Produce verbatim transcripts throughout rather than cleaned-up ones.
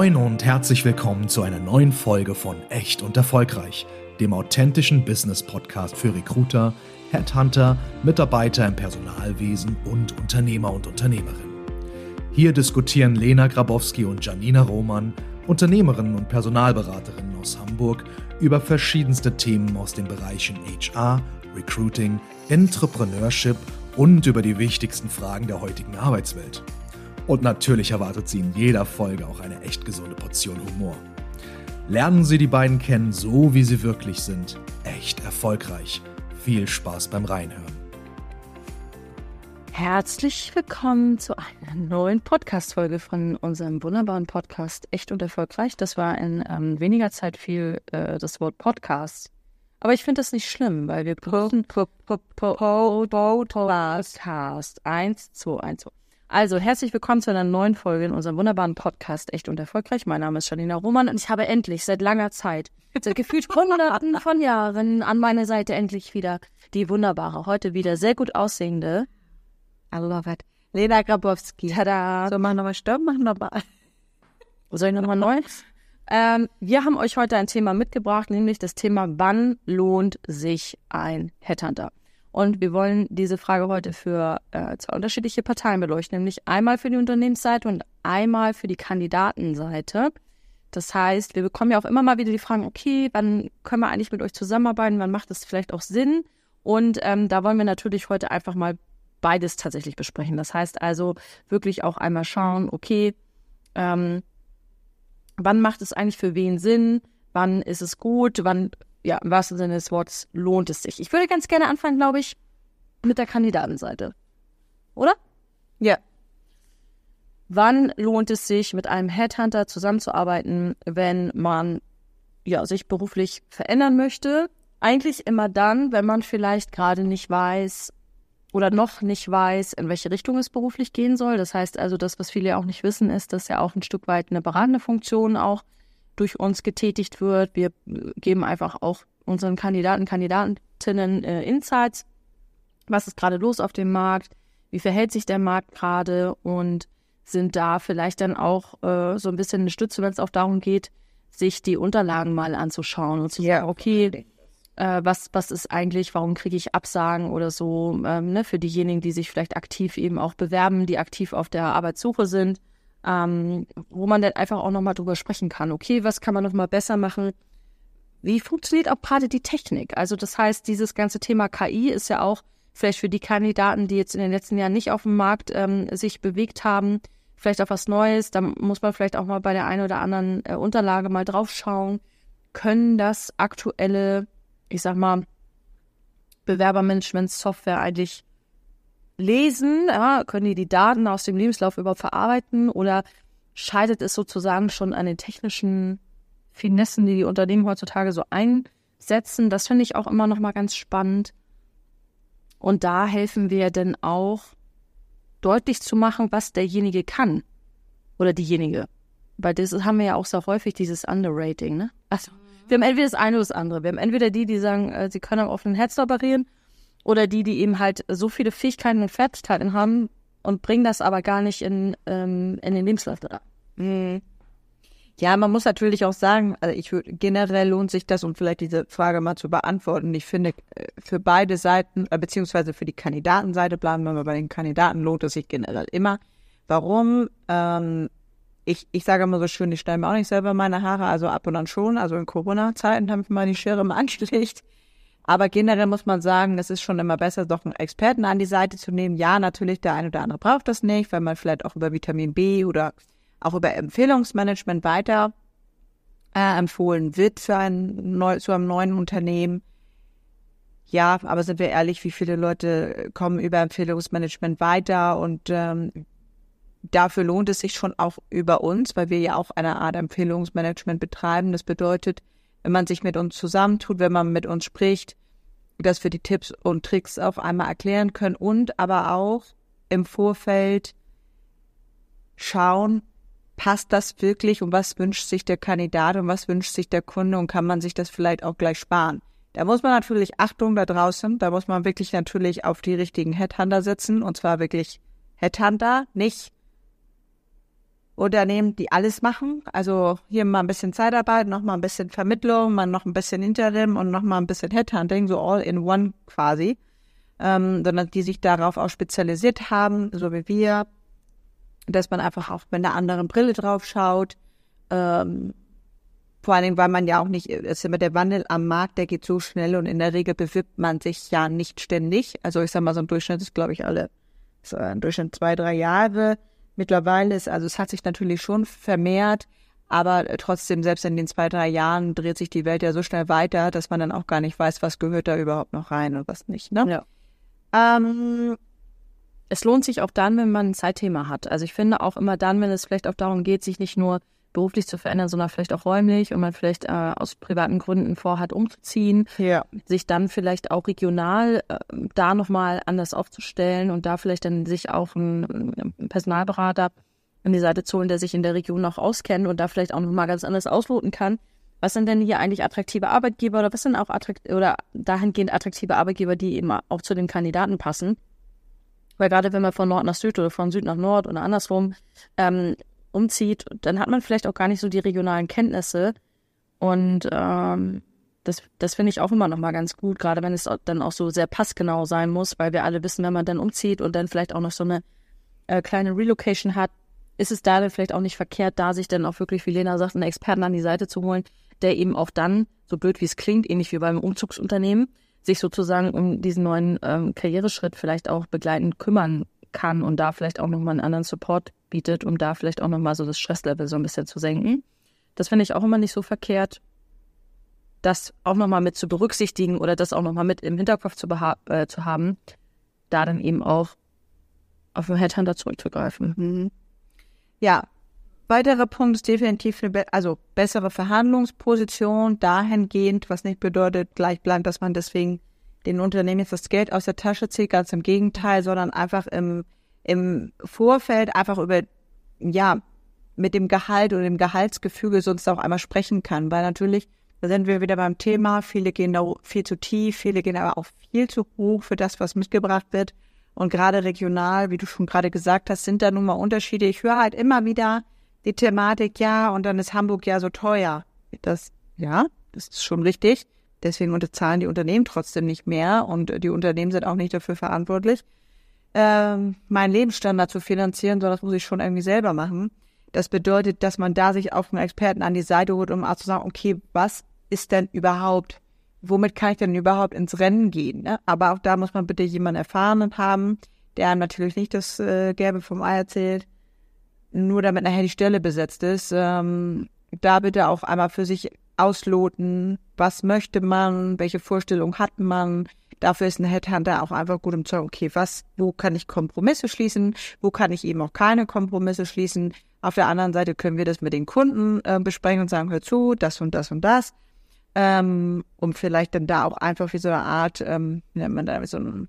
Moin und herzlich willkommen zu einer neuen Folge von Echt und Erfolgreich, dem authentischen Business-Podcast für Recruiter, Headhunter, Mitarbeiter im Personalwesen und Unternehmer und Unternehmerinnen. Hier diskutieren Lena Grabowski und Janina Roman, Unternehmerinnen und Personalberaterinnen aus Hamburg, über verschiedenste Themen aus den Bereichen H R, Recruiting, Entrepreneurship und über die wichtigsten Fragen der heutigen Arbeitswelt. Und natürlich erwartet Sie in jeder Folge auch eine echt gesunde Portion Humor. Lernen Sie die beiden kennen, so wie sie wirklich sind. Echt erfolgreich. Viel Spaß beim Reinhören. Herzlich willkommen zu einer neuen Podcast-Folge von unserem wunderbaren Podcast Echt und Erfolgreich. Das war in ähm, weniger Zeit viel äh, das Wort Podcast. Aber ich finde das nicht schlimm, weil wir brauchen Podcast. Eins, zwei, eins, zwei. Also, herzlich willkommen zu einer neuen Folge in unserem wunderbaren Podcast Echt und Erfolgreich. Mein Name ist Janina Roman und ich habe endlich seit langer Zeit, seit gefühlt hunderten von Jahren an meiner Seite endlich wieder die wunderbare, heute wieder sehr gut aussehende, I love it, Lena Grabowski. Tada! So, mach nochmal Stopp, mach nochmal. Soll ich nochmal neu? ähm, wir haben euch heute ein Thema mitgebracht, nämlich das Thema, wann lohnt sich ein Headhunter? Und wir wollen diese Frage heute für äh, zwei unterschiedliche Parteien beleuchten, nämlich einmal für die Unternehmensseite und einmal für die Kandidatenseite. Das heißt, wir bekommen ja auch immer mal wieder die Fragen, okay, wann können wir eigentlich mit euch zusammenarbeiten, wann macht es vielleicht auch Sinn? Und ähm, da wollen wir natürlich heute einfach mal beides tatsächlich besprechen. Das heißt also wirklich auch einmal schauen, okay, ähm, wann macht es eigentlich für wen Sinn, wann ist es gut, wann... Ja, im wahrsten Sinne des Wortes lohnt es sich. Ich würde ganz gerne anfangen, glaube ich, mit der Kandidatenseite. Oder? Ja. Wann lohnt es sich, mit einem Headhunter zusammenzuarbeiten, wenn man ja, sich beruflich verändern möchte? Eigentlich immer dann, wenn man vielleicht gerade nicht weiß oder noch nicht weiß, in welche Richtung es beruflich gehen soll. Das heißt also, das, was viele ja auch nicht wissen, ist, dass ja auch ein Stück weit eine beratende Funktion auch durch uns getätigt wird. Wir geben einfach auch unseren Kandidaten, Kandidatinnen äh, Insights. Was ist gerade los auf dem Markt? Wie verhält sich der Markt gerade? Und sind da vielleicht dann auch äh, so ein bisschen eine Stütze, wenn es auch darum geht, sich die Unterlagen mal anzuschauen und zu sagen, ja, okay, äh, was, was ist eigentlich, warum kriege ich Absagen oder so, ähm, ne, für diejenigen, die sich vielleicht aktiv eben auch bewerben, die aktiv auf der Arbeitssuche sind. Ähm, wo man dann einfach auch nochmal drüber sprechen kann. Okay, was kann man nochmal besser machen? Wie funktioniert auch gerade die Technik? Also das heißt, dieses ganze Thema K I ist ja auch vielleicht für die Kandidaten, die jetzt in den letzten Jahren nicht auf dem Markt ähm, sich bewegt haben, vielleicht auch was Neues. Da muss man vielleicht auch mal bei der einen oder anderen äh, Unterlage mal drauf schauen. Können das aktuelle, ich sag mal, Bewerbermanagement-Software eigentlich lesen, ja, können die die Daten aus dem Lebenslauf überhaupt verarbeiten oder scheitert es sozusagen schon an den technischen Finessen, die die Unternehmen heutzutage so einsetzen? Das finde ich auch immer noch mal ganz spannend. Und da helfen wir dann auch, deutlich zu machen, was derjenige kann oder diejenige. Weil das haben wir ja auch sehr häufig, dieses Underrating, ne? Also, wir haben entweder das eine oder das andere. Wir haben entweder die, die sagen, äh, sie können am offenen Herz operieren, oder die, die eben halt so viele Fähigkeiten und Fertigkeiten haben und bringen das aber gar nicht in, ähm, in den Lebenslauf da. Mhm. Ja, man muss natürlich auch sagen, also ich würde, generell lohnt sich das, um vielleicht diese Frage mal zu beantworten. Ich finde, für beide Seiten, äh, beziehungsweise für die Kandidatenseite, bleiben wir mal bei den Kandidaten, lohnt es sich generell immer. Warum? Ähm, ich, ich sage immer so schön, ich schneide mir auch nicht selber meine Haare, also ab und an schon. Also in Corona-Zeiten haben wir mal die Schere mal angelegt. Aber generell muss man sagen, es ist schon immer besser, doch einen Experten an die Seite zu nehmen. Ja, natürlich, der eine oder andere braucht das nicht, weil man vielleicht auch über Vitamin B oder auch über Empfehlungsmanagement weiter äh, empfohlen wird für ein neu, zu einem neuen Unternehmen. Ja, aber sind wir ehrlich, wie viele Leute kommen über Empfehlungsmanagement weiter? Und ähm, dafür lohnt es sich schon auch über uns, weil wir ja auch eine Art Empfehlungsmanagement betreiben. Das bedeutet, wenn man sich mit uns zusammentut, wenn man mit uns spricht, dass wir die Tipps und Tricks auf einmal erklären können und aber auch im Vorfeld schauen, passt das wirklich und was wünscht sich der Kandidat und was wünscht sich der Kunde und kann man sich das vielleicht auch gleich sparen. Da muss man natürlich Achtung da draußen, da muss man wirklich natürlich auf die richtigen Headhunter setzen und zwar wirklich Headhunter, nicht Unternehmen, die alles machen. Also hier mal ein bisschen Zeitarbeit, noch mal ein bisschen Vermittlung, mal noch ein bisschen Interim und noch mal ein bisschen Headhunting, so all in one quasi. Ähm, sondern die sich darauf auch spezialisiert haben, so wie wir, dass man einfach auch mit einer anderen Brille drauf schaut. Ähm, vor allen Dingen, weil man ja auch nicht, ist immer der Wandel am Markt, der geht so schnell und in der Regel bewirbt man sich ja nicht ständig. Also ich sag mal, so ein Durchschnitt ist, glaube ich, alle, so ein Durchschnitt zwei, drei Jahre. Mittlerweile ist, also es hat sich natürlich schon vermehrt, aber trotzdem, selbst in den zwei, drei Jahren dreht sich die Welt ja so schnell weiter, dass man dann auch gar nicht weiß, was gehört da überhaupt noch rein und was nicht, ne? Ja. Ähm, es lohnt sich auch dann, wenn man ein Zeitthema hat. Also ich finde auch immer dann, wenn es vielleicht auch darum geht, sich nicht nur beruflich zu verändern, sondern vielleicht auch räumlich und man vielleicht äh, aus privaten Gründen vorhat, umzuziehen, ja. sich dann vielleicht auch regional äh, da nochmal anders aufzustellen und da vielleicht dann sich auch einen, einen Personalberater an die Seite zu holen, der sich in der Region auch auskennt und da vielleicht auch nochmal ganz anders ausloten kann. Was sind denn hier eigentlich attraktive Arbeitgeber oder was sind auch attrakt- oder dahingehend attraktive Arbeitgeber, die eben auch zu den Kandidaten passen? Weil gerade wenn man von Nord nach Süd oder von Süd nach Nord oder andersrum ähm, umzieht, dann hat man vielleicht auch gar nicht so die regionalen Kenntnisse und ähm, das, das finde ich auch immer noch mal ganz gut, gerade wenn es dann auch so sehr passgenau sein muss, weil wir alle wissen, wenn man dann umzieht und dann vielleicht auch noch so eine äh, kleine Relocation hat, ist es da dann vielleicht auch nicht verkehrt, da sich dann auch wirklich, wie Lena sagt, einen Experten an die Seite zu holen, der eben auch dann, so blöd wie es klingt, ähnlich wie beim Umzugsunternehmen, sich sozusagen um diesen neuen ähm, Karriereschritt vielleicht auch begleitend kümmern kann und da vielleicht auch nochmal einen anderen Support bietet, um da vielleicht auch nochmal so das Stresslevel so ein bisschen zu senken. Das finde ich auch immer nicht so verkehrt, das auch nochmal mit zu berücksichtigen oder das auch nochmal mit im Hinterkopf zu, beha- äh, zu haben, da dann eben auch auf den Headhunter zurückzugreifen. Mhm. Ja, weiterer Punkt ist definitiv eine be- also bessere Verhandlungsposition dahingehend, was nicht bedeutet, gleich bleibt, dass man deswegen den Unternehmen jetzt das Geld aus der Tasche zieht, ganz im Gegenteil, sondern einfach im, im Vorfeld einfach über, ja, mit dem Gehalt oder dem Gehaltsgefüge sonst auch einmal sprechen kann, weil natürlich, da sind wir wieder beim Thema, viele gehen da viel zu tief, viele gehen aber auch viel zu hoch für das, was mitgebracht wird und gerade regional, wie du schon gerade gesagt hast, sind da nun mal Unterschiede. Ich höre halt immer wieder die Thematik, ja, und dann ist Hamburg ja so teuer. Das, ja, das ist schon richtig. Deswegen unterzahlen die Unternehmen trotzdem nicht mehr und die Unternehmen sind auch nicht dafür verantwortlich, ähm, meinen Lebensstandard zu finanzieren, sondern das muss ich schon irgendwie selber machen. Das bedeutet, dass man da sich auf einen Experten an die Seite holt, um auch zu sagen, okay, was ist denn überhaupt, womit kann ich denn überhaupt ins Rennen gehen? Ne? Aber auch da muss man bitte jemanden Erfahrenen haben, der einem natürlich nicht das äh, Gelbe vom Ei erzählt, nur damit nachher die Stelle besetzt ist. Ähm, da bitte auch einmal für sich ausloten, was möchte man, welche Vorstellung hat man. Dafür ist ein Headhunter auch einfach gut, um zu sagen, okay, was, wo kann ich Kompromisse schließen, wo kann ich eben auch keine Kompromisse schließen. Auf der anderen Seite können wir das mit den Kunden äh, besprechen und sagen, hör zu, das und das und das. Ähm, um vielleicht dann da auch einfach wie so eine Art, ähm, wie nennt man da, wie so ein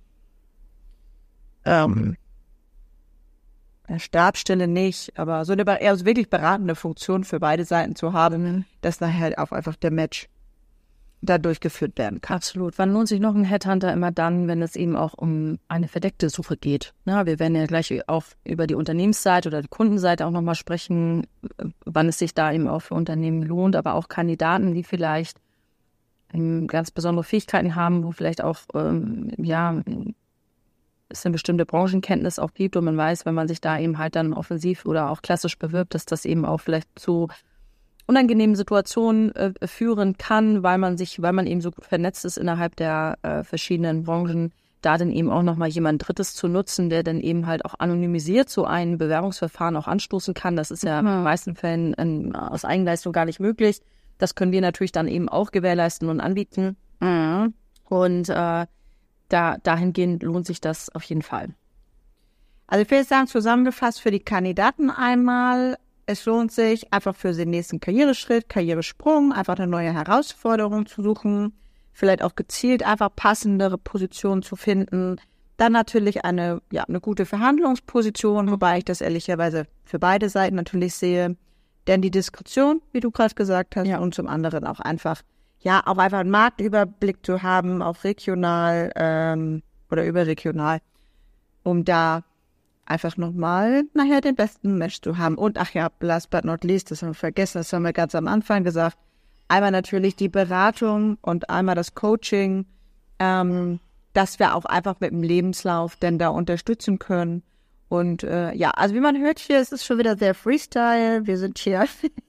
ähm, eine Stabsstelle nicht, aber so eine eher wirklich beratende Funktion für beide Seiten zu haben, dass nachher auch einfach der Match da durchgeführt werden kann. Absolut. Wann lohnt sich noch ein Headhunter? Immer dann, wenn es eben auch um eine verdeckte Suche geht. Na, wir werden ja gleich auch über die Unternehmensseite oder die Kundenseite auch nochmal sprechen, wann es sich da eben auch für Unternehmen lohnt, aber auch Kandidaten, die vielleicht ähm, ganz besondere Fähigkeiten haben, wo vielleicht auch, ähm, ja, es eine bestimmte Branchenkenntnis auch gibt und man weiß, wenn man sich da eben halt dann offensiv oder auch klassisch bewirbt, dass das eben auch vielleicht zu unangenehmen Situationen äh, führen kann, weil man sich, weil man eben so gut vernetzt ist innerhalb der äh, verschiedenen Branchen, da dann eben auch nochmal jemand Drittes zu nutzen, der dann eben halt auch anonymisiert so ein Bewerbungsverfahren auch anstoßen kann. Das ist ja mhm. in den meisten Fällen in, aus Eigenleistung gar nicht möglich. Das können wir natürlich dann eben auch gewährleisten und anbieten. Mhm. Und äh, Da, dahingehend lohnt sich das auf jeden Fall. Also ich will jetzt sagen, zusammengefasst für die Kandidaten einmal, es lohnt sich einfach für den nächsten Karriereschritt, Karrieresprung, einfach eine neue Herausforderung zu suchen, vielleicht auch gezielt einfach passendere Positionen zu finden. Dann natürlich eine, ja, eine gute Verhandlungsposition, wobei ich das ehrlicherweise für beide Seiten natürlich sehe. Denn die Diskretion, wie du gerade gesagt hast, ja. Und zum anderen auch einfach ja, auch einfach einen Marktüberblick zu haben, auch regional ähm, oder überregional, um da einfach nochmal nachher den besten Match zu haben. Und ach ja, last but not least, das haben wir vergessen, das haben wir ganz am Anfang gesagt, einmal natürlich die Beratung und einmal das Coaching, ähm, dass wir auch einfach mit dem Lebenslauf denn da unterstützen können. Und äh, ja, also wie man hört hier, es ist schon wieder sehr Freestyle. Wir sind hier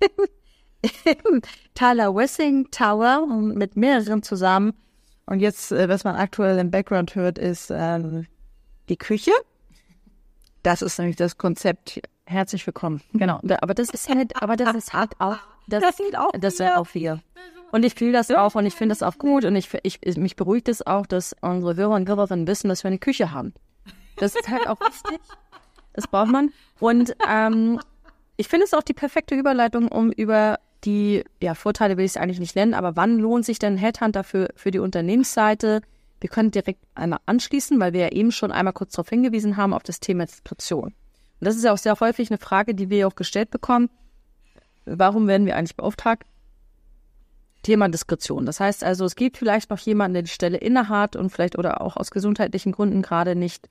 im Tyler Wessing Tower und mit mehreren zusammen. Und jetzt, äh, was man aktuell im Background hört, ist ähm, die Küche. Das ist nämlich das Konzept hier. Herzlich willkommen. Genau. Aber das ist halt, aber das ist halt auch, das, Das sind auch das sind wir. auch wir. Und ich fühle das auch und ich finde das auch gut und ich, ich, mich beruhigt es auch, dass unsere Hörer und Hörerinnen wissen, dass wir eine Küche haben. Das ist halt auch wichtig. Das braucht man. Und ähm, ich finde es auch die perfekte Überleitung, um über die, ja, Vorteile will ich es eigentlich nicht nennen, aber wann lohnt sich denn Headhunter für, für die Unternehmensseite? Wir können direkt einmal anschließen, weil wir ja eben schon einmal kurz darauf hingewiesen haben, auf das Thema Diskretion. Und das ist ja auch sehr häufig eine Frage, die wir auch gestellt bekommen. Warum werden wir eigentlich beauftragt? Thema Diskretion. Das heißt also, es gibt vielleicht noch jemanden, der die Stelle innehat und vielleicht oder auch aus gesundheitlichen Gründen gerade nicht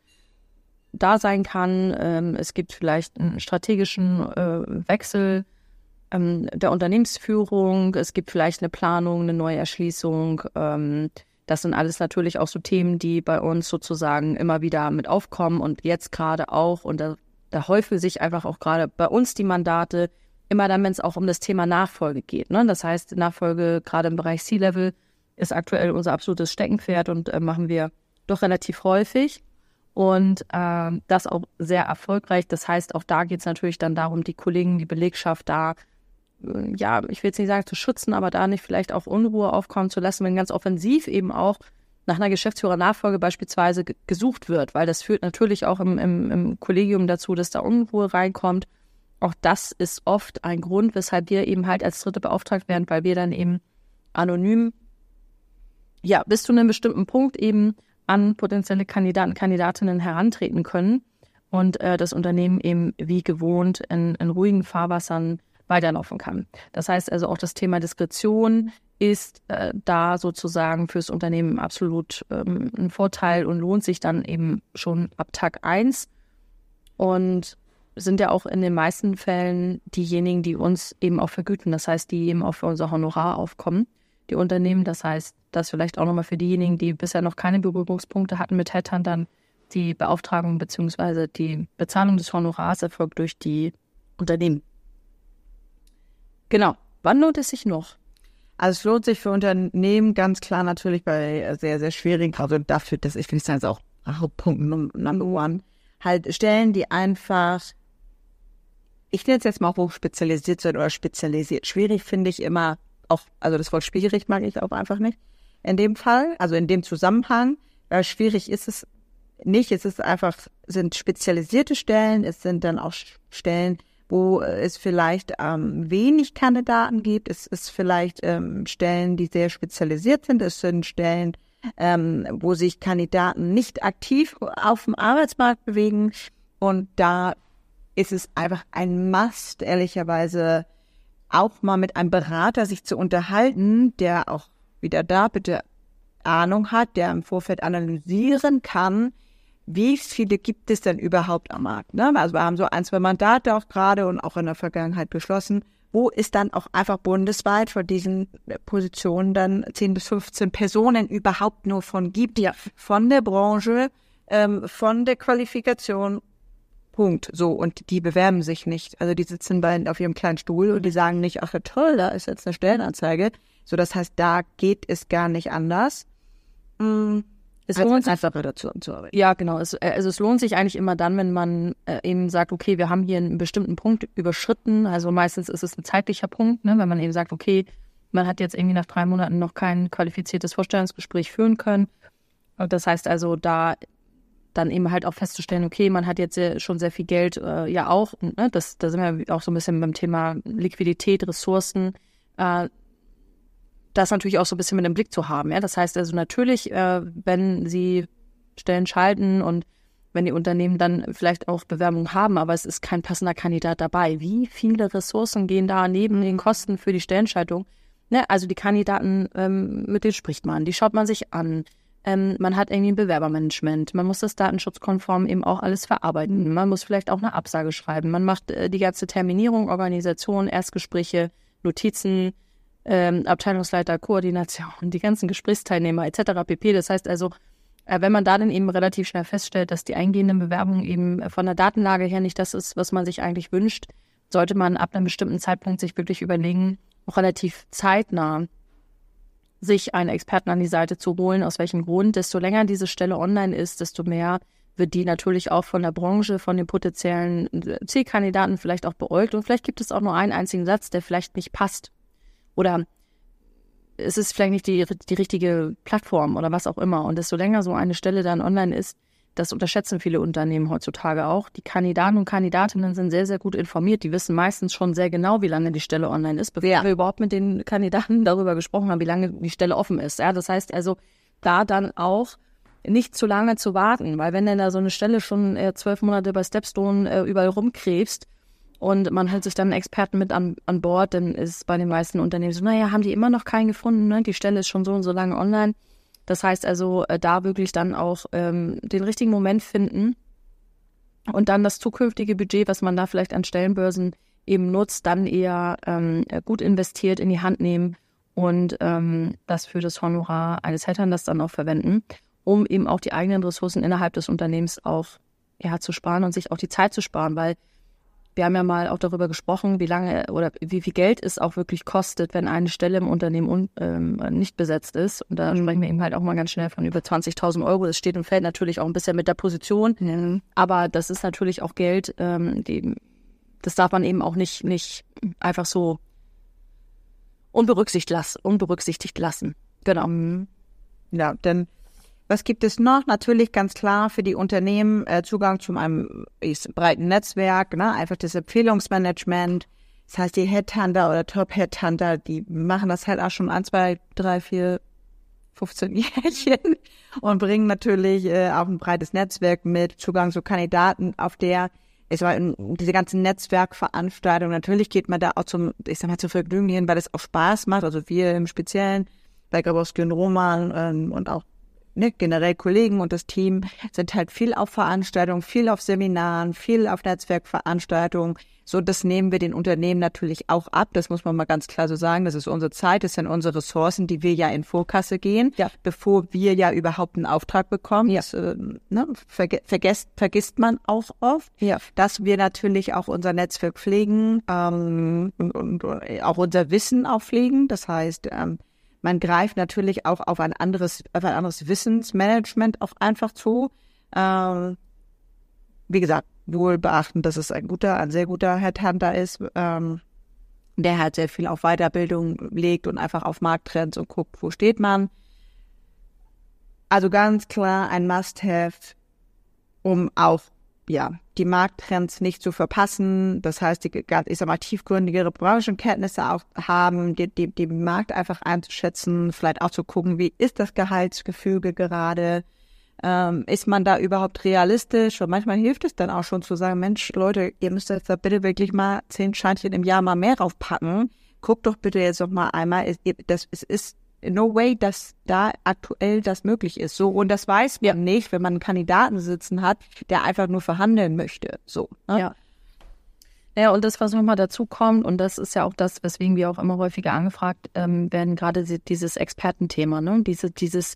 da sein kann. Ähm, es gibt vielleicht einen strategischen äh, Wechsel ähm, der Unternehmensführung. Es gibt vielleicht eine Planung, eine neue Erschließung. Ähm, das sind alles natürlich auch so Themen, die bei uns sozusagen immer wieder mit aufkommen und jetzt gerade auch. Und da, da häufen sich einfach auch gerade bei uns die Mandate, immer dann, wenn es auch um das Thema Nachfolge geht. Ne? Das heißt, Nachfolge gerade im Bereich C-Level ist aktuell unser absolutes Steckenpferd und äh, machen wir doch relativ häufig und äh, das auch sehr erfolgreich. Das heißt, auch da geht es natürlich dann darum, die Kollegen, die Belegschaft da, äh, ja, ich will jetzt nicht sagen zu schützen, aber da nicht vielleicht auch Unruhe aufkommen zu lassen, wenn ganz offensiv eben auch nach einer Geschäftsführernachfolge beispielsweise g- gesucht wird, weil das führt natürlich auch im, im, im Kollegium dazu, dass da Unruhe reinkommt. Auch das ist oft ein Grund, weshalb wir eben halt als Dritte beauftragt werden, weil wir dann eben anonym, ja, bis zu einem bestimmten Punkt eben an potenzielle Kandidaten, Kandidatinnen herantreten können und äh, das Unternehmen eben wie gewohnt in, in ruhigen Fahrwassern weiterlaufen kann. Das heißt also auch das Thema Diskretion ist äh, da sozusagen fürs Unternehmen absolut ähm, ein Vorteil und lohnt sich dann eben schon ab Tag eins und sind ja auch in den meisten Fällen diejenigen, die uns eben auch vergüten. Das heißt, die eben auch für unser Honorar aufkommen, die Unternehmen. Das heißt, das vielleicht auch nochmal für diejenigen, die bisher noch keine Berührungspunkte hatten mit Headhuntern, die Beauftragung bzw. die Bezahlung des Honorars erfolgt durch die Unternehmen. Genau. Wann lohnt es sich noch? Also es lohnt sich für Unternehmen ganz klar natürlich bei sehr, sehr schwierigen, also dafür, dass ich finde, das ist auch Punkt Number One, halt Stellen, die einfach, ich nenne es jetzt mal hochspezialisiert sind oder spezialisiert. Schwierig finde ich immer auch, also das Wort schwierig mag ich auch einfach nicht. In dem Fall, also in dem Zusammenhang, äh, schwierig ist es nicht. Es ist einfach, sind spezialisierte Stellen, es sind dann auch Stellen, wo es vielleicht ähm, wenig Kandidaten gibt. Es ist vielleicht ähm, Stellen, die sehr spezialisiert sind. Es sind Stellen, ähm, wo sich Kandidaten nicht aktiv auf dem Arbeitsmarkt bewegen. Und da ist es einfach ein Must, ehrlicherweise auch mal mit einem Berater sich zu unterhalten, der auch wieder da bitte Ahnung hat, der im Vorfeld analysieren kann, wie viele gibt es denn überhaupt am Markt. Ne? Also wir haben so ein, zwei Mandate auch gerade und auch in der Vergangenheit beschlossen, wo ist dann auch einfach bundesweit von diesen Positionen dann zehn bis fünfzehn Personen überhaupt nur von gibt, ja, von der Branche, ähm, von der Qualifikation. Punkt. So, und die bewerben sich nicht. Also die sitzen bei, auf ihrem kleinen Stuhl und die sagen nicht, ach toll, da ist jetzt eine Stellenanzeige. So, das heißt, da geht es gar nicht anders. Mm, Es als lohnt sich, einfacher dazu zu arbeiten. ja, genau. Es, also es lohnt sich eigentlich immer dann, wenn man äh, eben sagt, okay, wir haben hier einen bestimmten Punkt überschritten. Also meistens ist es ein zeitlicher Punkt, ne, wenn man eben sagt, okay, man hat jetzt irgendwie nach drei Monaten noch kein qualifiziertes Vorstellungsgespräch führen können. Und das heißt also, da dann eben halt auch festzustellen, okay, man hat jetzt sehr, schon sehr viel Geld, äh, ja auch, ne, das, da sind wir auch so ein bisschen beim Thema Liquidität, Ressourcen, äh, das natürlich auch so ein bisschen mit im Blick zu haben. Ja? Das heißt also natürlich, äh, wenn Sie Stellen schalten und wenn die Unternehmen dann vielleicht auch Bewerbungen haben, aber es ist kein passender Kandidat dabei. Wie viele Ressourcen gehen da neben den Kosten für die Stellenschaltung? Ne? Also die Kandidaten, ähm, mit denen spricht man, die schaut man sich an. Ähm, man hat irgendwie ein Bewerbermanagement, man muss das datenschutzkonform eben auch alles verarbeiten, man muss vielleicht auch eine Absage schreiben, man macht äh, die ganze Terminierung, Organisation, Erstgespräche, Notizen, ähm, Abteilungsleiter, Koordination, die ganzen Gesprächsteilnehmer et cetera pp. Das heißt also, äh, wenn man da dann eben relativ schnell feststellt, dass die eingehenden Bewerbungen eben von der Datenlage her nicht das ist, was man sich eigentlich wünscht, sollte man ab einem bestimmten Zeitpunkt sich wirklich überlegen, auch relativ zeitnah sich einen Experten an die Seite zu holen. Aus welchem Grund? Desto länger diese Stelle online ist, desto mehr wird die natürlich auch von der Branche, von den potenziellen Zielkandidaten vielleicht auch beäugt. Und vielleicht gibt es auch nur einen einzigen Satz, der vielleicht nicht passt. Oder es ist vielleicht nicht die, die richtige Plattform oder was auch immer. Und desto länger so eine Stelle dann online ist, das unterschätzen viele Unternehmen heutzutage auch. Die Kandidaten und Kandidatinnen sind sehr, sehr gut informiert. Die wissen meistens schon sehr genau, wie lange die Stelle online ist, bevor ja. wir überhaupt mit den Kandidaten darüber gesprochen haben, wie lange die Stelle offen ist. Ja, das heißt also, da dann auch nicht zu lange zu warten, weil wenn dann da so eine Stelle schon äh, zwölf Monate bei Stepstone äh, überall rumkrebst und man hält sich dann einen Experten mit an, an Bord, dann ist es bei den meisten Unternehmen so, naja, haben die immer noch keinen gefunden, ne? Die Stelle ist schon so und so lange online. Das heißt also, äh, da wirklich dann auch ähm, den richtigen Moment finden und dann das zukünftige Budget, was man da vielleicht an Stellenbörsen eben nutzt, dann eher ähm, gut investiert in die Hand nehmen und ähm, das für das Honorar eines Headhunters dann auch verwenden, um eben auch die eigenen Ressourcen innerhalb des Unternehmens auch ja, zu sparen und sich auch die Zeit zu sparen, weil wir haben ja mal auch darüber gesprochen, wie lange oder wie viel Geld es auch wirklich kostet, wenn eine Stelle im Unternehmen un, ähm, nicht besetzt ist. Und da sprechen wir eben halt auch mal ganz schnell von über zwanzigtausend Euro. Das steht und fällt natürlich auch ein bisschen mit der Position. Mhm. Aber das ist natürlich auch Geld, ähm, die, das darf man eben auch nicht, nicht einfach so unberücksichtigt, las, unberücksichtigt lassen. Genau. Ja, denn was gibt es noch? Natürlich ganz klar für die Unternehmen äh, Zugang zu einem ist, breiten Netzwerk, ne? Einfach das Empfehlungsmanagement. Das heißt, die Headhunter oder Top-Headhunter, die machen das halt auch schon ein, zwei, drei, vier, fünfzehn Jährchen und bringen natürlich äh, auch ein breites Netzwerk mit, Zugang zu Kandidaten, auf der es war diese ganzen Netzwerkveranstaltungen. Natürlich geht man da auch zum, ich sag mal, zu Vergnügen hin, weil es auch Spaß macht. Also wir im Speziellen bei Grabowski und Roman ähm, und auch Ne, generell Kollegen und das Team sind halt viel auf Veranstaltungen, viel auf Seminaren, viel auf Netzwerkveranstaltungen. So, das nehmen wir den Unternehmen natürlich auch ab. Das muss man mal ganz klar so sagen. Das ist unsere Zeit, das sind unsere Ressourcen, die wir ja in Vorkasse gehen, ja. bevor wir ja überhaupt einen Auftrag bekommen. Ja. Das äh, ne, verge- vergesst, vergisst man auch oft, ja. dass wir natürlich auch unser Netzwerk pflegen ähm, und, und auch unser Wissen auch pflegen. Das heißt, ähm, man greift natürlich auch auf ein anderes, auf ein anderes Wissensmanagement auch einfach zu. Ähm, wie gesagt, wohl beachten, dass es ein guter, ein sehr guter Headhunter ist, ähm, der halt sehr viel auf Weiterbildung legt und einfach auf Markttrends und guckt, wo steht man. Also ganz klar ein Must-have, um auch ja, die Markttrends nicht zu verpassen. Das heißt, die, ich sag mal, tiefgründigere Branchenkenntnisse auch haben, die, die, den Markt einfach einzuschätzen, vielleicht auch zu gucken, wie ist das Gehaltsgefüge gerade? Ähm, ist man da überhaupt realistisch? Und manchmal hilft es dann auch schon zu sagen, Mensch, Leute, ihr müsst jetzt da bitte wirklich mal zehn Scheinchen im Jahr mal mehr draufpacken. Guckt doch bitte jetzt noch mal einmal, das es ist no way, dass da aktuell das möglich ist. So, und das weiß man ja. nicht, wenn man einen Kandidaten sitzen hat, der einfach nur verhandeln möchte. So. Ne? Ja. Ja, und das, was nochmal dazu kommt, und das ist ja auch das, weswegen wir auch immer häufiger angefragt ähm, werden, gerade dieses Expertenthema, ne? Diese, dieses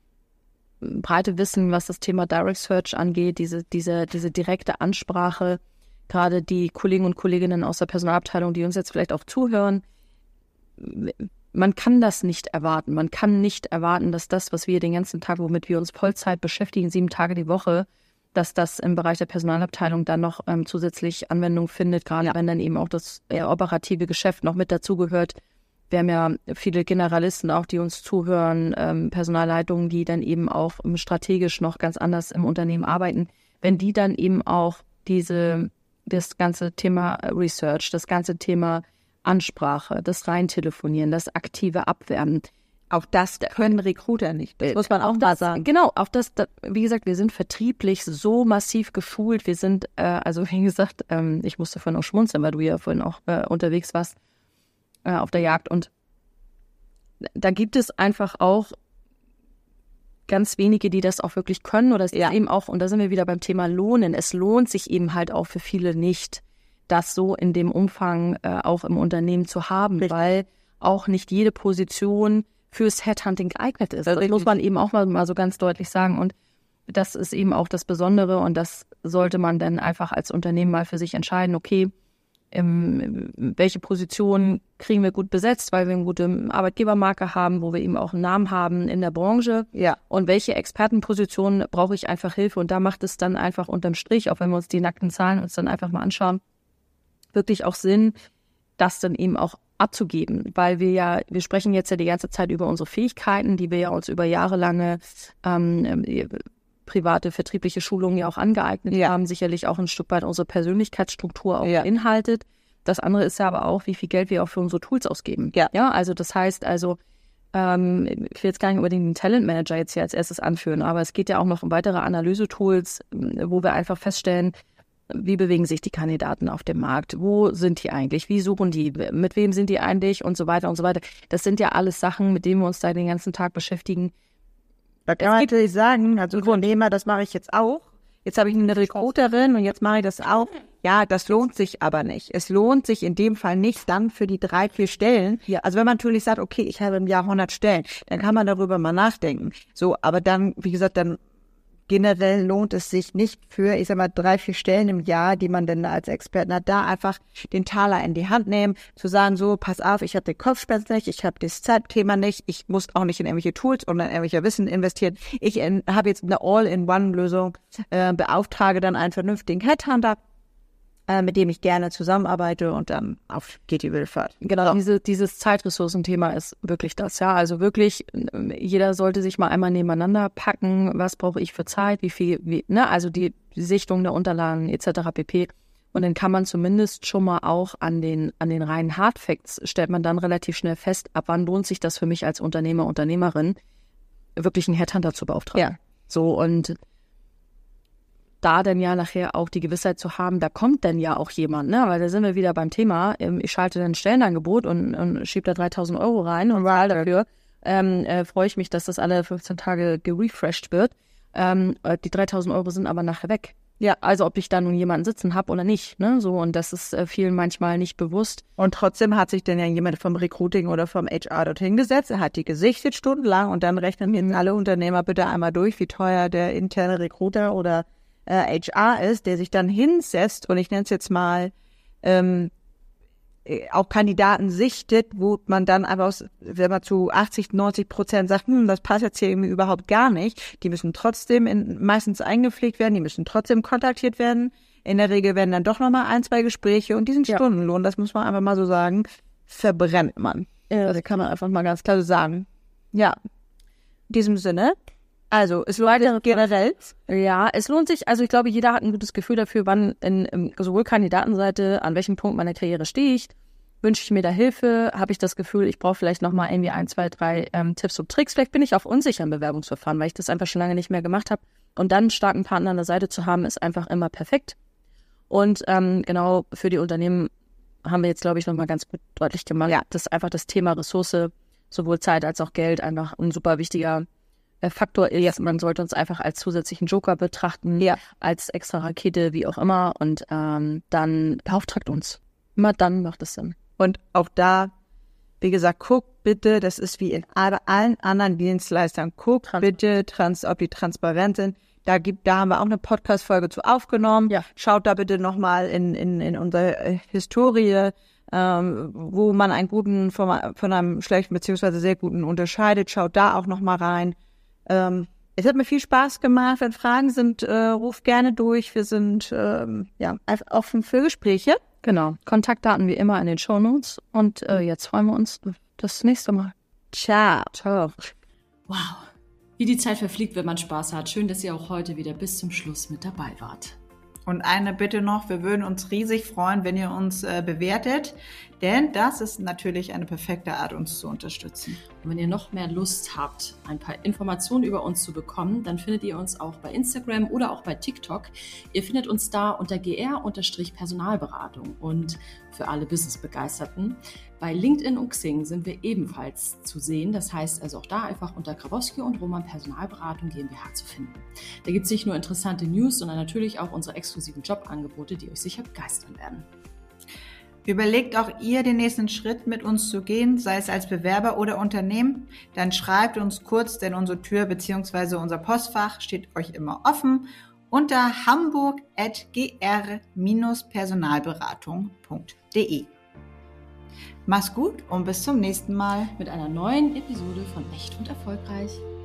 breite Wissen, was das Thema Direct Search angeht, diese, diese, diese direkte Ansprache, gerade die Kollegen und Kolleginnen aus der Personalabteilung, die uns jetzt vielleicht auch zuhören, man kann das nicht erwarten. Man kann nicht erwarten, dass das, was wir den ganzen Tag, womit wir uns Vollzeit beschäftigen, sieben Tage die Woche, dass das im Bereich der Personalabteilung dann noch ähm, zusätzlich Anwendung findet, gerade ja. wenn dann eben auch das eher operative Geschäft noch mit dazugehört. Wir haben ja viele Generalisten auch, die uns zuhören, ähm, Personalleitungen, die dann eben auch ähm, strategisch noch ganz anders im Unternehmen arbeiten. Wenn die dann eben auch diese, das ganze Thema Research, das ganze Thema Ansprache, das Reintelefonieren, das aktive Abwerben. Auch das können Recruiter nicht. Das muss man auch mal sagen. Genau, auch das, das, wie gesagt, wir sind vertrieblich so massiv geschult. Wir sind, äh, also wie gesagt, ähm, ich musste vorhin auch schmunzeln, weil du ja vorhin auch äh, unterwegs warst äh, auf der Jagd. Und da gibt es einfach auch ganz wenige, die das auch wirklich können. Oder es Ja. ist eben auch, und da sind wir wieder beim Thema Lohnen, es lohnt sich eben halt auch für viele nicht, das so in dem Umfang äh, auch im Unternehmen zu haben, Richtig. weil auch nicht jede Position fürs Headhunting geeignet ist. Das Richtig. muss man eben auch mal, mal so ganz deutlich sagen. Und das ist eben auch das Besondere und das sollte man dann einfach als Unternehmen mal für sich entscheiden, okay, ähm, welche Position kriegen wir gut besetzt, weil wir eine gute Arbeitgebermarke haben, wo wir eben auch einen Namen haben in der Branche. Ja. Und welche Expertenposition brauche ich einfach Hilfe? Und da macht es dann einfach unterm Strich, auch wenn wir uns die nackten Zahlen uns dann einfach mal anschauen, wirklich auch Sinn, das dann eben auch abzugeben, weil wir ja, wir sprechen jetzt ja die ganze Zeit über unsere Fähigkeiten, die wir ja uns über jahrelange ähm, private vertriebliche Schulungen ja auch angeeignet Ja. haben, sicherlich auch ein Stück weit unsere Persönlichkeitsstruktur auch Ja. beinhaltet. Das andere ist ja aber auch, wie viel Geld wir auch für unsere Tools ausgeben. Ja. Ja, also das heißt also, ähm, ich will jetzt gar nicht unbedingt den Talent Manager jetzt hier als erstes anführen, aber es geht ja auch noch um weitere Analyse-Tools, wo wir einfach feststellen, wie bewegen sich die Kandidaten auf dem Markt? Wo sind die eigentlich? Wie suchen die? Mit wem sind die eigentlich? Und so weiter und so weiter. Das sind ja alles Sachen, mit denen wir uns da den ganzen Tag beschäftigen. Da kann man natürlich sagen, als Unternehmer, das mache ich jetzt auch. Jetzt habe ich eine Recruiterin und jetzt mache ich das auch. Ja, das lohnt sich aber nicht. Es lohnt sich in dem Fall nicht dann für die drei, vier Stellen. Ja. Also wenn man natürlich sagt, okay, ich habe im Jahr hundert Stellen, dann kann man darüber mal nachdenken. So, aber dann, wie gesagt, dann generell lohnt es sich nicht für, ich sag mal, drei, vier Stellen im Jahr, die man denn als Experten hat, da einfach den Taler in die Hand nehmen, zu sagen, so, pass auf, ich habe den Kopfschmerz nicht, ich habe das Zeitthema nicht, ich muss auch nicht in irgendwelche Tools oder in irgendwelche Wissen investieren. Ich habe jetzt eine All-in-One-Lösung, äh, beauftrage dann einen vernünftigen Headhunter, äh, mit dem ich gerne zusammenarbeite und dann auf geht die wilde Fahrt. Genau, diese, dieses Zeitressourcenthema ist wirklich das, ja. Also wirklich, jeder sollte sich mal einmal nebeneinander packen, was brauche ich für Zeit, wie viel, wie, ne, also die, die Sichtung der Unterlagen et cetera pp. Und dann kann man zumindest schon mal auch an den, an den reinen Hardfacts, stellt man dann relativ schnell fest, ab wann lohnt sich das für mich als Unternehmer, Unternehmerin, wirklich einen Headhunter zu beauftragen. Ja. So, und da dann ja nachher auch die Gewissheit zu haben, da kommt dann ja auch jemand, ne? Weil da sind wir wieder beim Thema, ich schalte dann ein Stellenangebot und, und schiebe da dreitausend Euro rein und zahle dafür. Ähm, äh, freue ich mich, dass das alle fünfzehn Tage gerefreshed wird. Ähm, die dreitausend Euro sind aber nachher weg. Ja, also ob ich da nun jemanden sitzen habe oder nicht, ne? So, und das ist äh, vielen manchmal nicht bewusst. Und trotzdem hat sich dann ja jemand vom Recruiting oder vom H R dorthin gesetzt, er hat die gesichtet stundenlang und dann rechnen jetzt alle Unternehmer bitte einmal durch, wie teuer der interne Recruiter oder äh, H R ist, der sich dann hinsetzt und ich nenne es jetzt mal ähm, auch Kandidaten sichtet, wo man dann einfach, aus, wenn man zu achtzig, neunzig Prozent sagt, hm, das passt jetzt hier irgendwie überhaupt gar nicht, die müssen trotzdem in, meistens eingepflegt werden, die müssen trotzdem kontaktiert werden. In der Regel werden dann doch nochmal ein, zwei Gespräche und diesen Ja. Stundenlohn, das muss man einfach mal so sagen, verbrennt man. Ja. Das kann man einfach mal ganz klar so sagen. Ja, in diesem Sinne, also es lohnt sich generell. Ja, es lohnt sich, also ich glaube, jeder hat ein gutes Gefühl dafür, wann in, in sowohl Kandidatenseite, an welchem Punkt meiner Karriere stehe ich, wünsche ich mir da Hilfe, habe ich das Gefühl, ich brauche vielleicht nochmal irgendwie ein, zwei, drei ähm, Tipps und Tricks, vielleicht bin ich auch unsicher im Bewerbungsverfahren, weil ich das einfach schon lange nicht mehr gemacht habe und dann einen starken Partner an der Seite zu haben, ist einfach immer perfekt. Und ähm, genau für die Unternehmen haben wir jetzt, glaube ich, nochmal ganz gut deutlich gemacht, Ja. dass einfach das Thema Ressource, sowohl Zeit als auch Geld, einfach ein super wichtiger Faktor ist. Man sollte uns einfach als zusätzlichen Joker betrachten, Ja. als extra Rakete, wie auch immer. Und ähm, dann beauftragt uns. Immer dann macht es Sinn. Und auch da, wie gesagt, guckt bitte, das ist wie in alle- allen anderen Dienstleistern, guckt Trans- bitte, trans, ob die transparent sind. Da gibt, da haben wir auch eine Podcast-Folge zu aufgenommen. Ja. Schaut da bitte nochmal in, in, in unsere äh, Historie, ähm, wo man einen guten von, von einem schlechten beziehungsweise sehr guten unterscheidet. Schaut da auch nochmal rein. Ähm, es hat mir viel Spaß gemacht. Wenn Fragen sind, äh, ruft gerne durch. Wir sind ähm, ja einfach offen für Gespräche. Genau. Kontaktdaten wie immer in den Shownotes. Und äh, jetzt freuen wir uns das nächste Mal. Ciao. Ciao. Wow, wie die Zeit verfliegt, wenn man Spaß hat. Schön, dass ihr auch heute wieder bis zum Schluss mit dabei wart. Und eine Bitte noch, wir würden uns riesig freuen, wenn ihr uns äh, bewertet. Denn das ist natürlich eine perfekte Art, uns zu unterstützen. Und wenn ihr noch mehr Lust habt, ein paar Informationen über uns zu bekommen, dann findet ihr uns auch bei Instagram oder auch bei TikTok. Ihr findet uns da unter G R-Personalberatung und für alle Business-Begeisterten. Bei LinkedIn und Xing sind wir ebenfalls zu sehen. Das heißt also auch da einfach unter Grabowski und Roman Personalberatung GmbH zu finden. Da gibt es nicht nur interessante News, sondern natürlich auch unsere exklusiven Jobangebote, die euch sicher begeistern werden. Überlegt auch ihr, den nächsten Schritt mit uns zu gehen, sei es als Bewerber oder Unternehmen, dann schreibt uns kurz, denn unsere Tür bzw. unser Postfach steht euch immer offen unter hamburg at g r personalberatung punkt d e. Mach's gut und bis zum nächsten Mal Mit einer neuen Episode von Echt und Erfolgreich.